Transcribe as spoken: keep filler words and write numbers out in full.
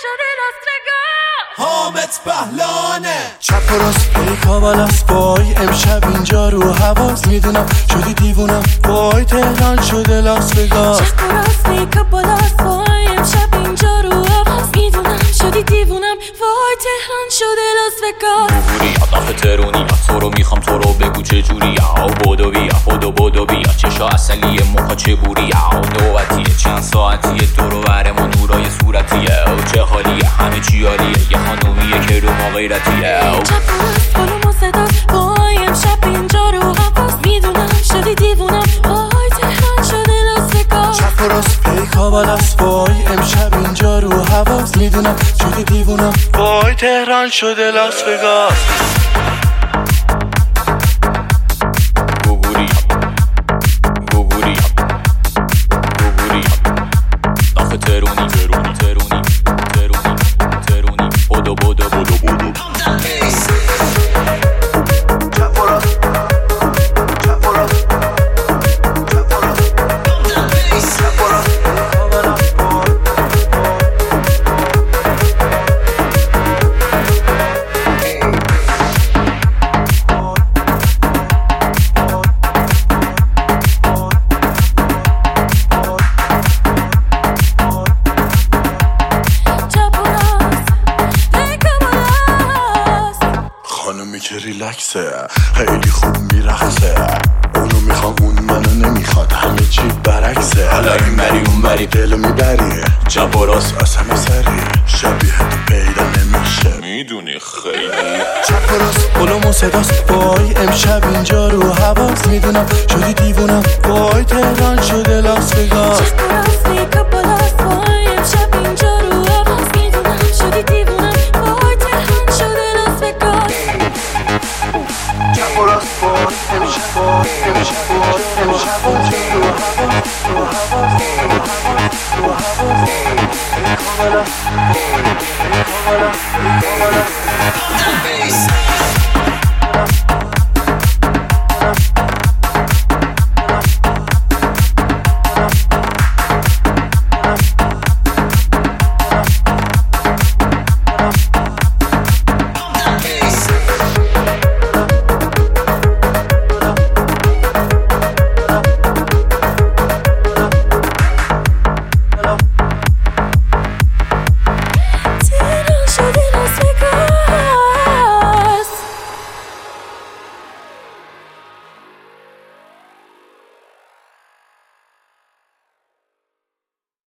شده لاس وگاس. حامد بهلانه چپ و راست پیکا بالاست وای امشب اینجا رو حواس میدونم شدی دیوونم وای تهران شده لاس وگاس. چپ و راست پیکا بالاست وای امشب اینجا رو حواس میدونم شدی دیوونم وای تهران شده لاس وگاس. بوری آدم ترونی تو رو میخوام تو رو بگو چجوری او بودو بیا بودو بودو بیا چشا اصلیه موها چه بوری او نوبتیه چند ساعتیه دورو برمون نورای صورتیه او چه حالیه همه چی عالیه یه خانومیه که رو ما غیرتیه او چپ و راست بالو و صداست وای امشب اینجا رو حواس میدونم شدی دیوونم وای تهران شده لاس وگاس. چپ و راست پیکا بالاست وای امشب اینجا رو حواس میدونم شدی دیوونم وای تهران شده لاس وگاس. گوگوری گوگوری گوگوری داخل ترونی ترونی ترونی ترونی ترونی بودو بودو بودو بودو خانومی که ریلکسه خیلی خوب میرقصه اونو میخوام اون منو نمیخواد همه چی برعکسه حالا این بری اون بری دلو میبری چپ و راست از همه سری شبیه تو پیدا نمیشه میدونی خیلی چپ و راست بلوم و صداست وای امشب اینجا رو حواس میدونم شدی دیوونم وای تهران شده لاس وگاس. چپ و راست پیکا بالاست وای امشب اینجا رو حواس میدونم شدی دیوونم وای تهران شده لاس وگاس. چپ و راست وای امشب وای امشب وای امشب وای رو حواس رو حواس رو حواس پیکا بالاست پیکا بالاست پیکا بالاست